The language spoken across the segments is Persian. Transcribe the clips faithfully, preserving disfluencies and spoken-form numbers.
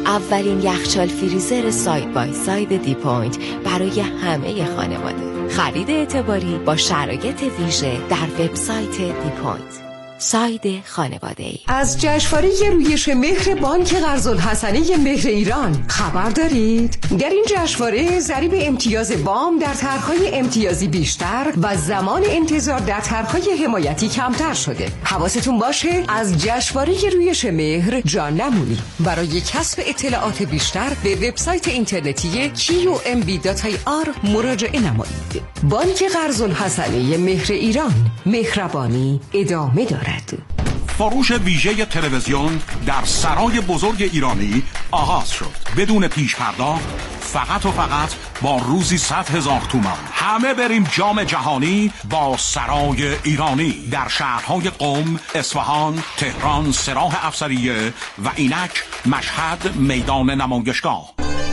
اولین یخچال فریزر ساید بای ساید دی پوینت برای همه خانواده. خرید اعتباری با شرایط ویژه در وبسایت دی پوینت. ساید خانواده‌ای. از جشنواره رویش مهر بانک قرض‌الحسنه مهر ایران خبر دارید؟ در این جشنواره ضریب امتیاز وام در طرح‌های امتیازی بیشتر و زمان انتظار در طرح‌های حمایتی کمتر شده. حواستون باشه از جشنواره رویش مهر جان نمونی. برای کسب اطلاعات بیشتر به وبسایت اینترنتی کیو ام بی دات آی آر مراجعه نمایید. بانک قرض‌الحسنه مهر ایران، مهربانی ادامه دارد. فروش ویژه تلویزیون در سرای بزرگ ایرانی آغاز شد. بدون پیش پرداخت، فقط و فقط با روزی صد هزار تومان. همه بریم جام جهانی با سرای ایرانی در شهرهای قم، اصفهان، تهران، سراح افسریه و اینک مشهد میدان نمایشگاه.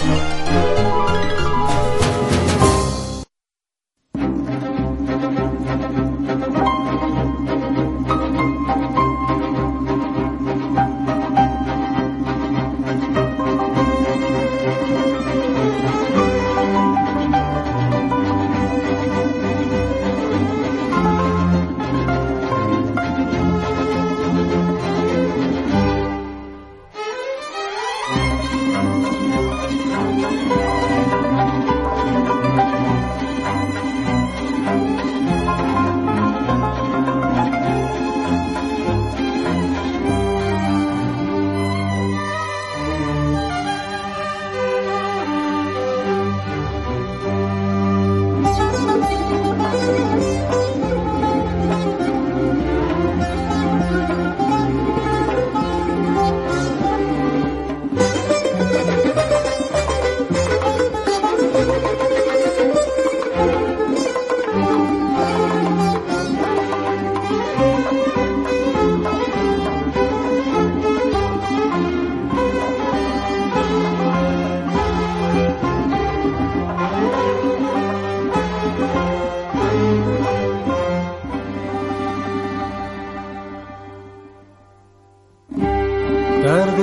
درد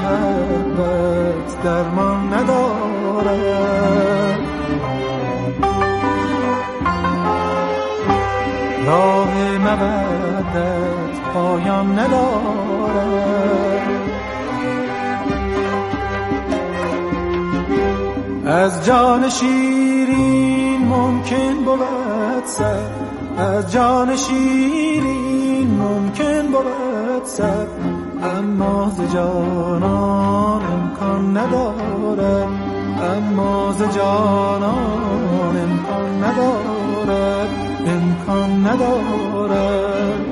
محبت درمان ندارد، راه مودت پایان ندارد. از جان شیرین ممکن بود سر، از جان شیرین ممکن بود سر، اما ز جانان امکان ندارد، اما ز جانان امکان ندارد، امکان ندارد.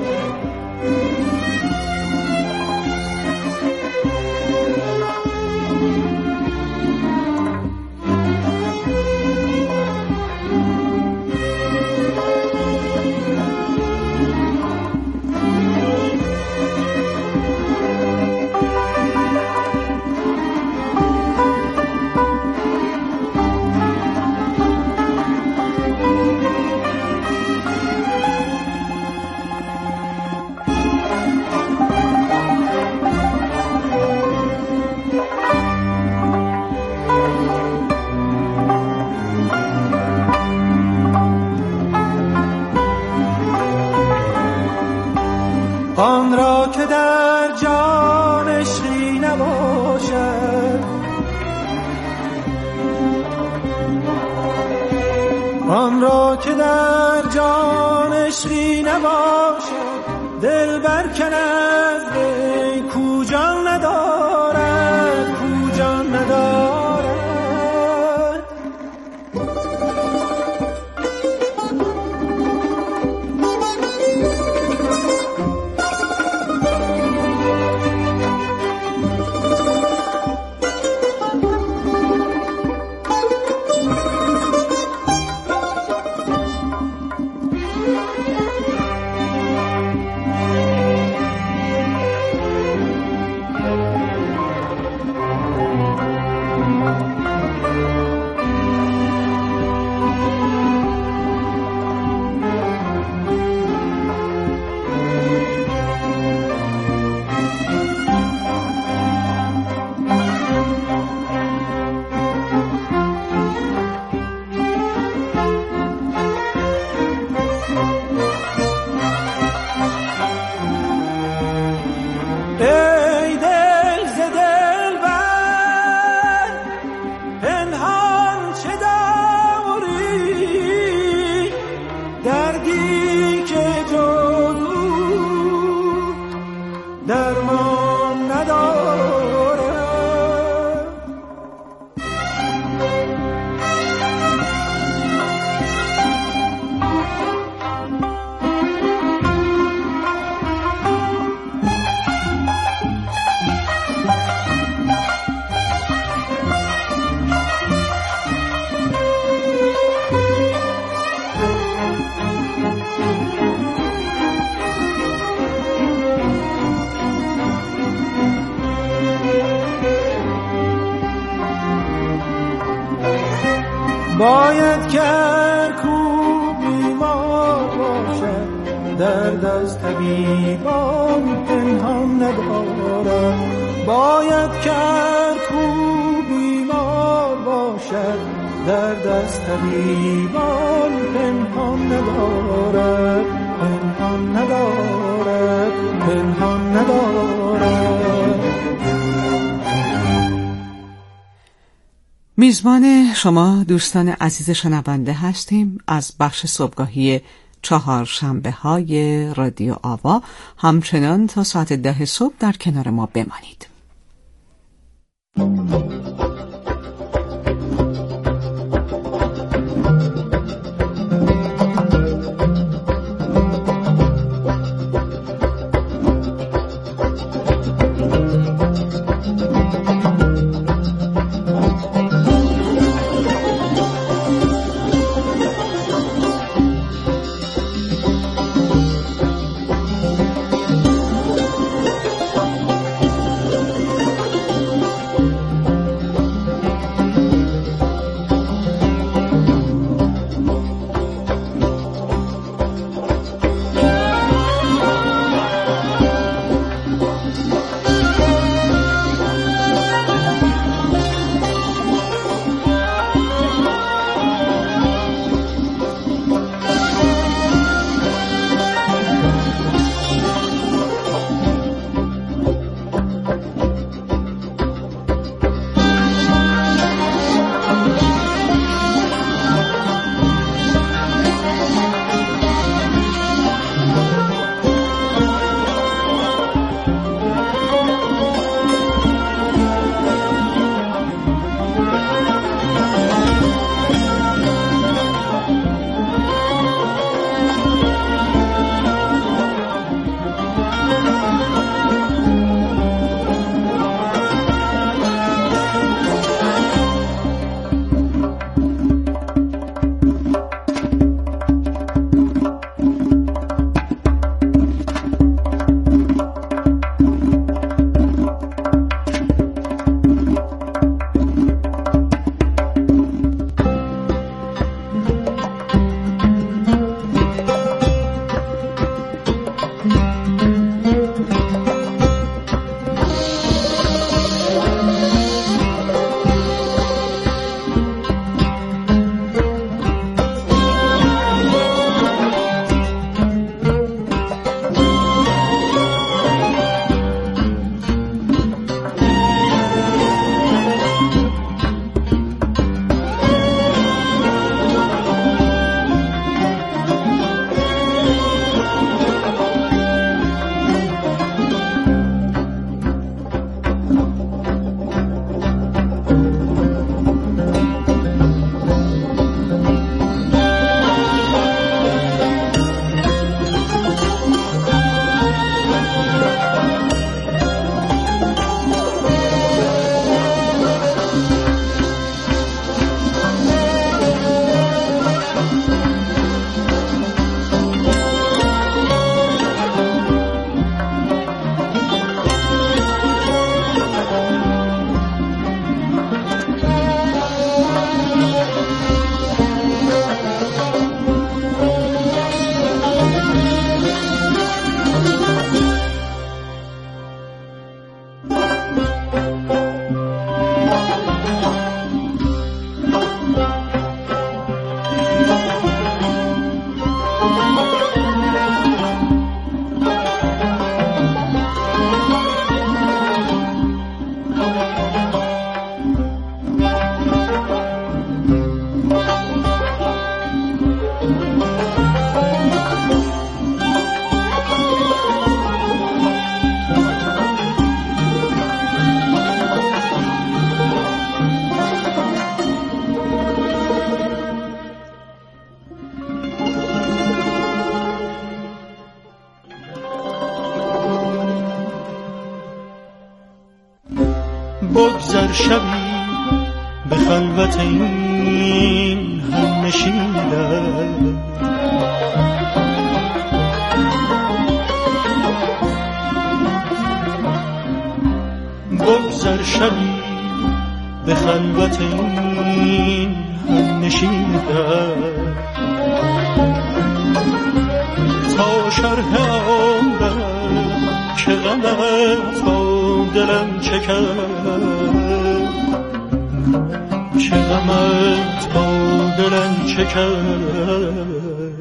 آن را که در جان عشقی نباشد، آن را که در جان عشقی نباشد، دل برکن از وی کو جان ندارد، کو جان ندارد. باید که هر کو بیمار باشد درد از طبیبان پنهان ندارد. باید که هر کو بیمار باشد درد از طبیبان پنهان ندارد، پنهان ندارد، پنهان ندارد. میزبان شما دوستان عزیز شنونده هستیم از بخش صبحگاهی چهارشنبه های رادیو آوا. همچنان تا ساعت ده صبح در کنار ما بمانید. بگذر شبی به خلوت این هم نشیدن، بگذر شبی به خلوت این هم نشیندم تا شرح عمرم که غمت با دلم چکرد که غمت با دلم چکرد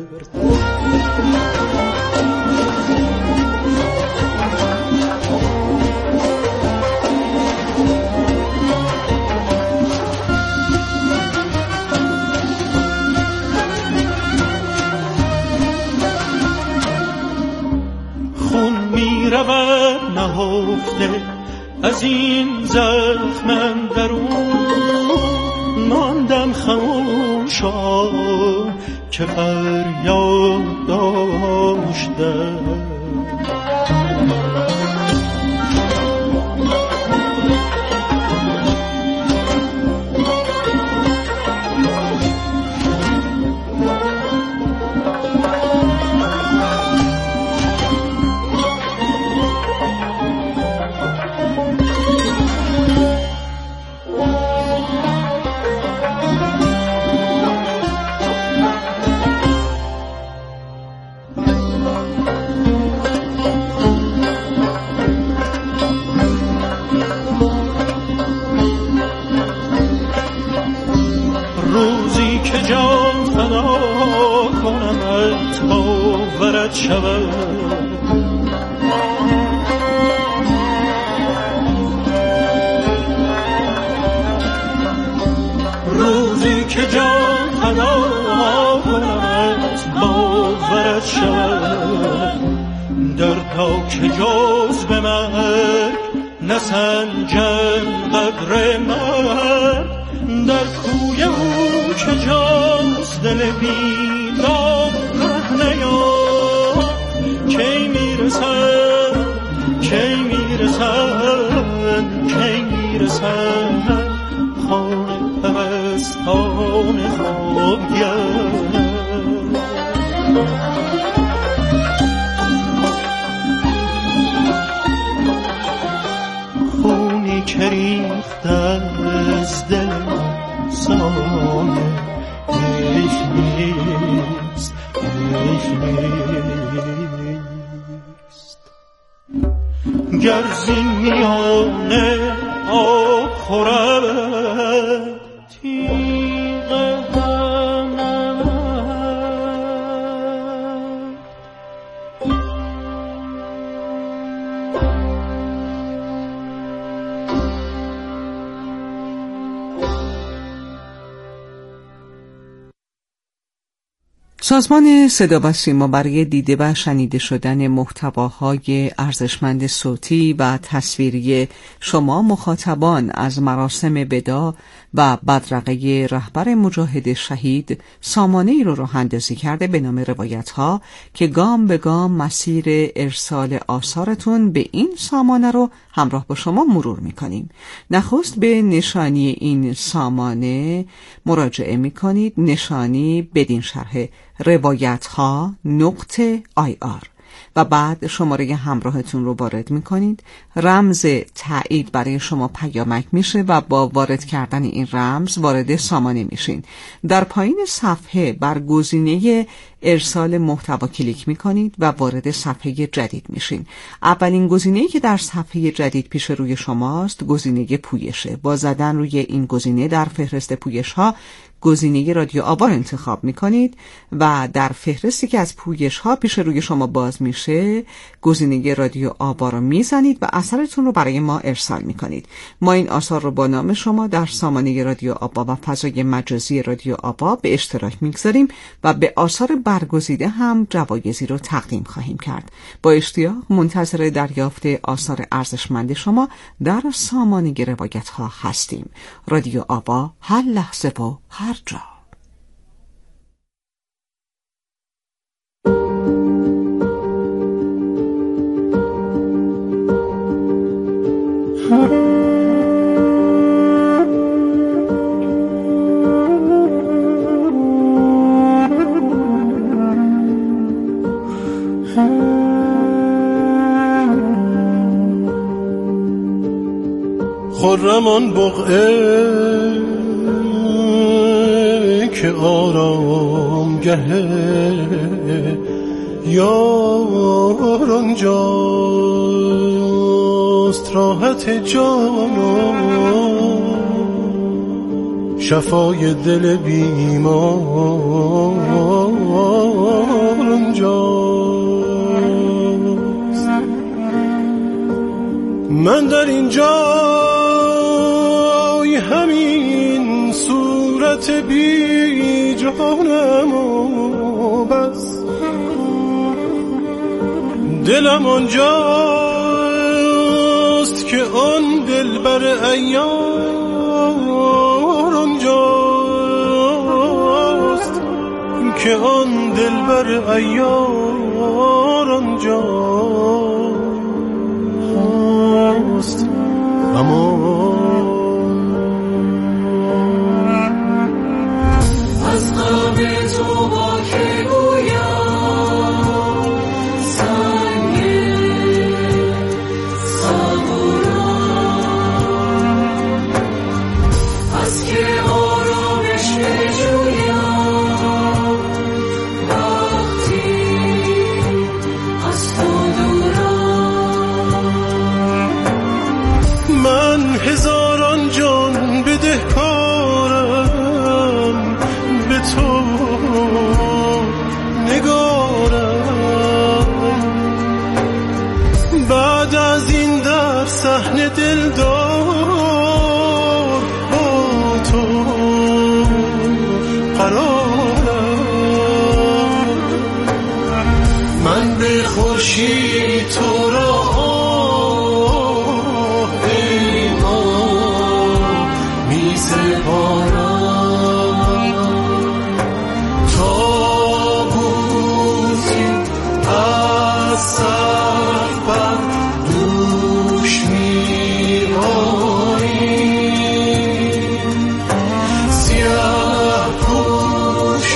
رود نهفته از این زخم درون ماندم خموشا که فریاد داشتم روزی که جان فدا کنمت باورت شود دردا که جز به مرگ نسنجم قدر مرد در کوی او که جز دل بیدار ره نیاد کی میرسد کی میرسد کی میرسد خانه پرستان خوابگرد خونی که ریخت از دل سانه هیچ نیست هیچ نیست گر زین میانه آب خورد تیغ هم سازمان صدا و سیما برای دیده و شنیده شدن محتواهای ارزشمند صوتی و تصویری شما مخاطبان از مراسم وداع و بدرقه رهبر مجاهد شهید سامانه‌ای رو راه اندازی کرده به نام روایت ها که گام به گام مسیر ارسال آثارتون به این سامانه رو همراه با شما مرور میکنیم. نخست به نشانی این سامانه مراجعه میکنید، نشانی بدین شرح روایت ها نقطه آی آر و بعد شماره همراهتون رو وارد میکنید. رمز تایید برای شما پیامک میشه و با وارد کردن این رمز وارد سامانه میشین. در پایین صفحه بر گزینه ارسال محتوا کلیک میکنید و وارد صفحه جدید میشین. اولین گزینه‌ای که در صفحه جدید پیش روی شماست گزینه پویشه. با زدن روی این گزینه در فهرست پویش ها گزینه رادیو آوا انتخاب میکنید و در فهرستی که از پویش ها پیش روی شما باز میشه گزینه رادیو آوا رو میزنید و اثرتون رو برای ما ارسال میکنید. ما این آثار رو با نام شما در سامانه رادیو آوا و فضای مجازی رادیو آوا به اشتراک میگذاریم و به آثار برگزیده هم جوایزی رو تقدیم خواهیم کرد. با اشتیاق منتظر دریافت آثار ارزشمند شما در سامانه روایت ها هستیم. رادیو آوا، هر لحظه و هر جا. خرم آن بقعه که آرامگه یار آنجاست، راحت جان و شفای دل بیمار آنجاست. من در اینجای همین صورت بی جانم و بس، دلم آنجاست که آن دلبر عیار آنجاست، که آن دلبر عیار آنجاست. اما از غم تو با که گویم سنگ صبورم، از که آرامش بجویم وقتی از تو دورم. من هزاران جان بدهکارم به تو نگارم، بعد از این در صحنه دلدار با تو قرارم. من به خورشید تو را ای ما می سپارم، تابوتی از سر بر دوش می باریم، سیاه پوش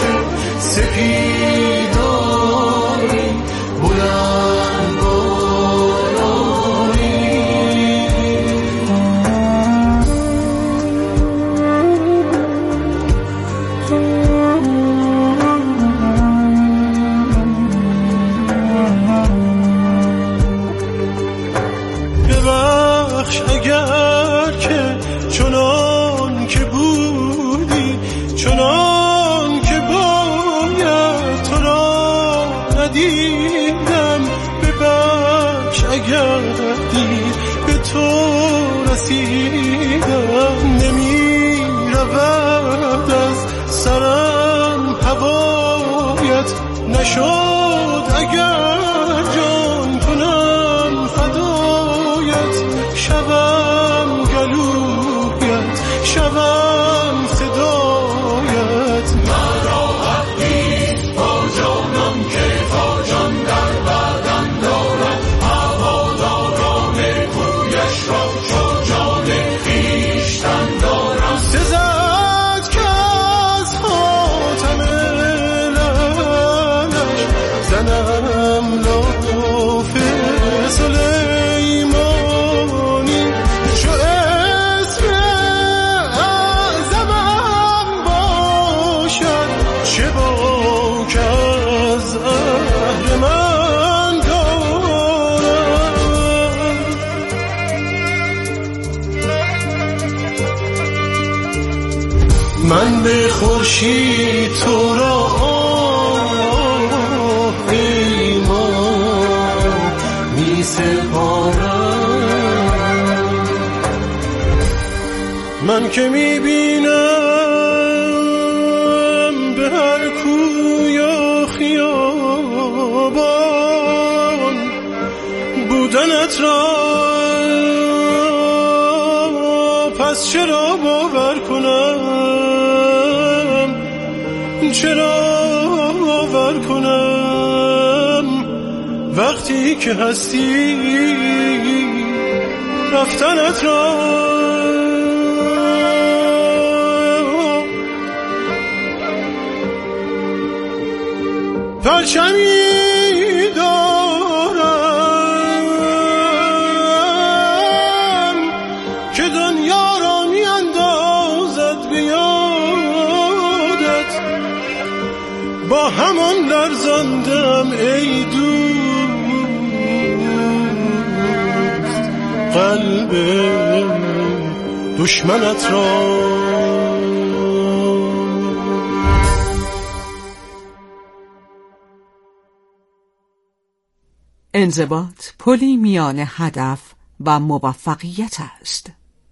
سپیداری بلند بالایی. ببخش اگر که چنان که بودی، چنان که باید تو را ندیدم. ببخش اگر دیر به تو رسیدم، نمی رود از سرم هوایت، نشد اگر جان کنم فدایت، شبم گلویت، شبم صدایت. مرا حقیست با جانم که تا جان در بدن دارد، هواداران کویش را چو جان خویشتن دارم. سزد که از خاتم لعلش زنم لاف سلیمانی، چو اسم اعظمم باشد، چه باک از اهرمن دارم. من به خورشید تو را ای ما می سپارم. من که می بینم به هر کوی و خیابان بودنت را، پس چرا باور کنم، چرا باور کنم وقتی که هستی رفتنت را. پرچمی دارم که دنیا را می اندازد به یادت، دارم ای دوست، قلب دشمنت را. انضباط پلی میان هدف و موفقیت است.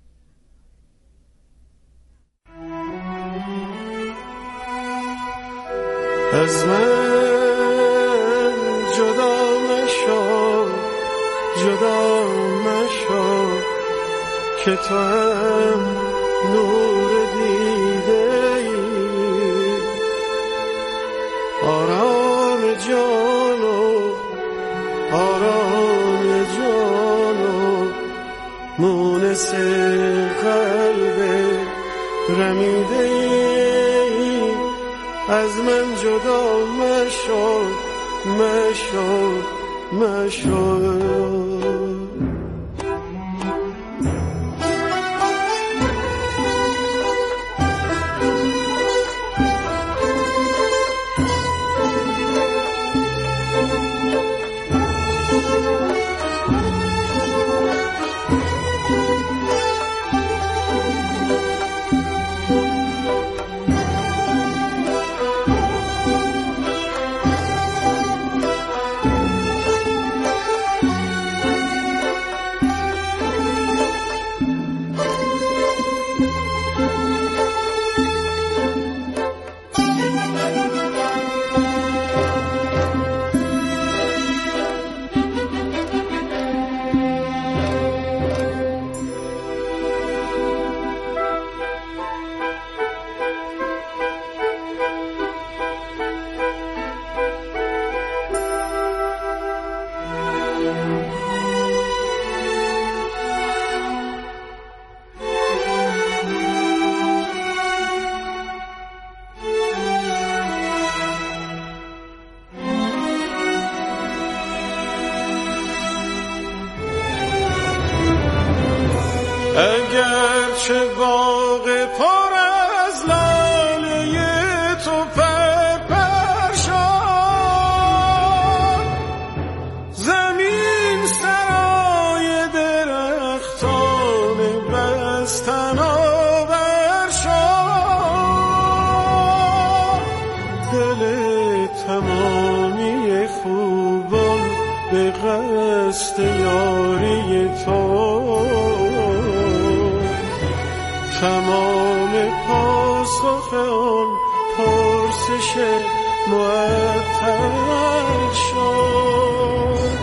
از من جدا مشو، جدا مشو که تو هم نور دیده ای. آرام جانو، آرام جانو، مونس قلب رمیده ای. از من جدا مشو، مشو، مشو. اگرچه باغ پر از لاله تو پرپر شد، زمین سرای درختان بستن آور شد، دل تمامی خوبان به قصد یاری تو، تمام پاسخ آن پرسش معطل شد.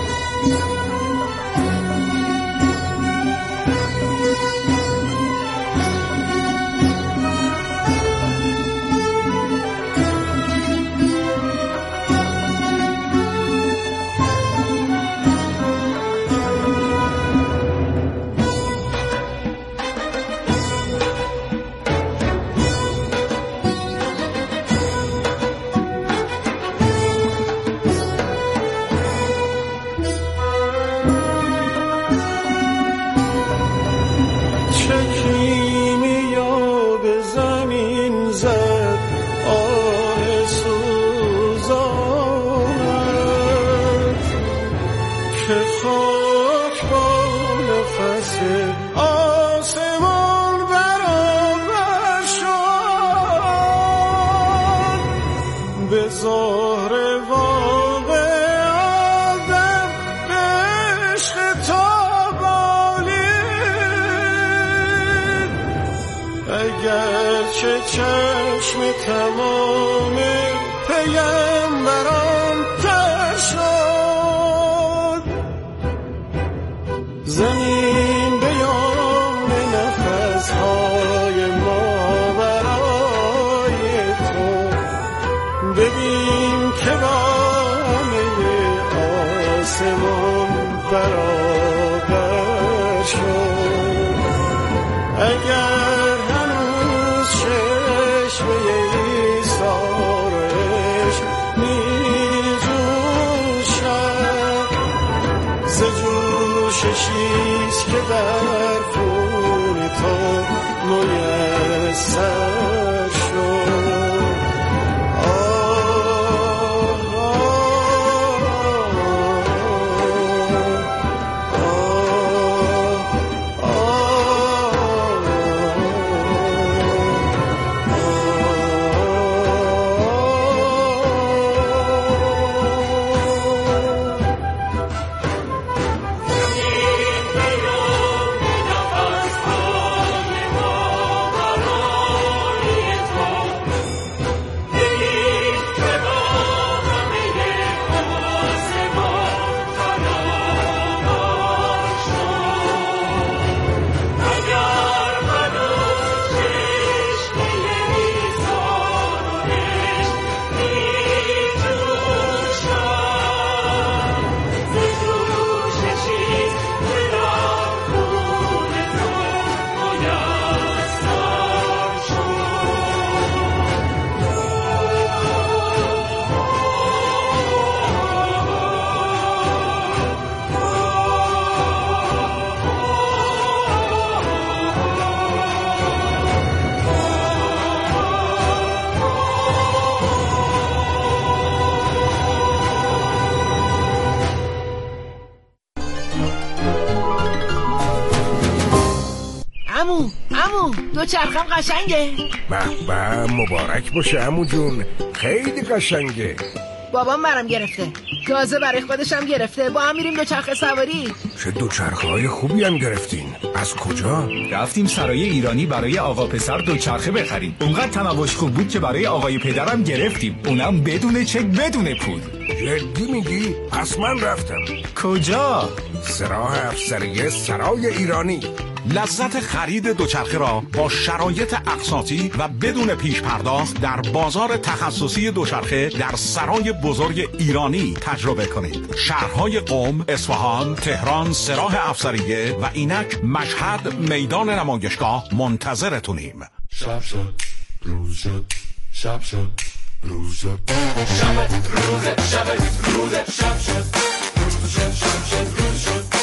اگرچه چشم تمام پیمبران تر شد، زمین به یاران نفسهای ما برای تو، ببین که با همه آسمان برابر شد. اگر چشمه ایثارش می عمو دو چرخم قشنگه. به به مبارک باشه عمو جون، خیلی قشنگه. بابام برام گرفته، تازه برای خودشم گرفته. با هم میریم دوچرخه سواری. چه دوچرخه های خوبی هم گرفتین. از کجا؟ رفتیم سرای ایرانی برای آقا پسر دوچرخه بخریم. اونقدر تنوعش خوب بود که برای آقای پدرم گرفتیم، اونم بدون چک بدون پول. جدی میگی؟ پس من رفتم. کجا؟ سراح افسریه سرای ایرانی. لذت خرید دوچرخه را با شرایط اقساطی و بدون پیش پرداخت در بازار تخصصی دوچرخه در سرای بزرگ ایرانی تجربه کنید. شهرهای قم، اصفهان، تهران، سراح افسریه و اینک مشهد میدان نمایشگاه منتظرتونیم. شب شد روز شد، شب شد روز شد، شب روز شب روز شب شد، روز شد شب شد روز شد.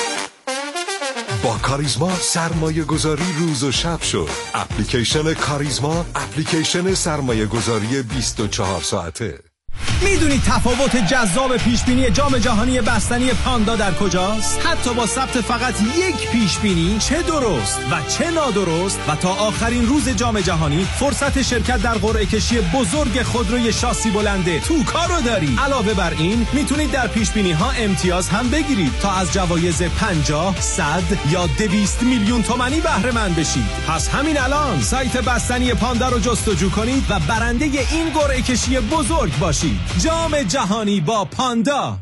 با کاریزما سرمایه گذاری روز و شب شد. اپلیکیشن کاریزما، اپلیکیشن سرمایه گذاری بیست و چهار ساعته. میدونی تفاوت جذاب پیشبینی جام جهانی بستنی پاندا در کجاست؟ حتی با ثبت فقط یک پیشبینی، چه درست و چه نادرست، و تا آخرین روز جام جهانی فرصت شرکت در قرعه کشی بزرگ خودروی شاسی بلنده توکا رو داری. علاوه بر این میتونید در پیشبینی ها امتیاز هم بگیرید تا از جوایز پنجاه، صد یا دویست میلیون تومانی بهره مند بشید. پس همین الان سایت بستنی پاندا رو جستجو کنید و برنده این قرعه کشی بزرگ باشید. جام جهانی با پاندا.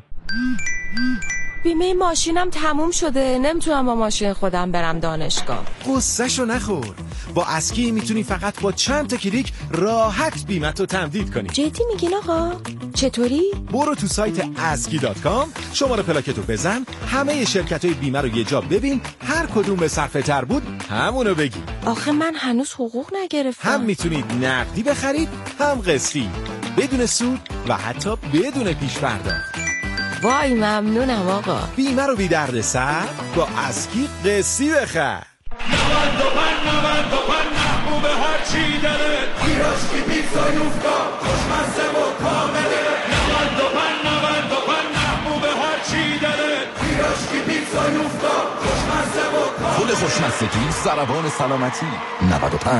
بیمه ماشینم تموم شده، نمیتونم با ماشین خودم برم دانشگاه. قصه‌شو نخور، با اسکی میتونی فقط با چند تا کلیک راحت بیمه‌تو تمدید کنی. جدی میگین آقا؟ چطوری؟ برو تو سایت اسکی دات کام، شماره پلاکتو بزن، همه شرکت‌های بیمه رو یه جا ببین، هر کدوم به صرفه تر بود همونو بگی. آخه من هنوز حقوق نگرفتم. هم میتونید نقدی بخرید، هم قسطی، بدون سود و حتی بدون پیش پرداخت. وای ممنونم آقا. بیمه رو بی درد سر با اسکی قسطی بخر. نود و پنج نود و پنج محبوب هر چی داره، پیراشکی پیتزا یوفتا خوشمزه و کامله. نود و پنج نود و پنج محبوب هر چی داره، پیراشکی پیتزا یوفتا خوشمزه و کامله. پول خوشمزگی ضربان سلامتی. نود و پنج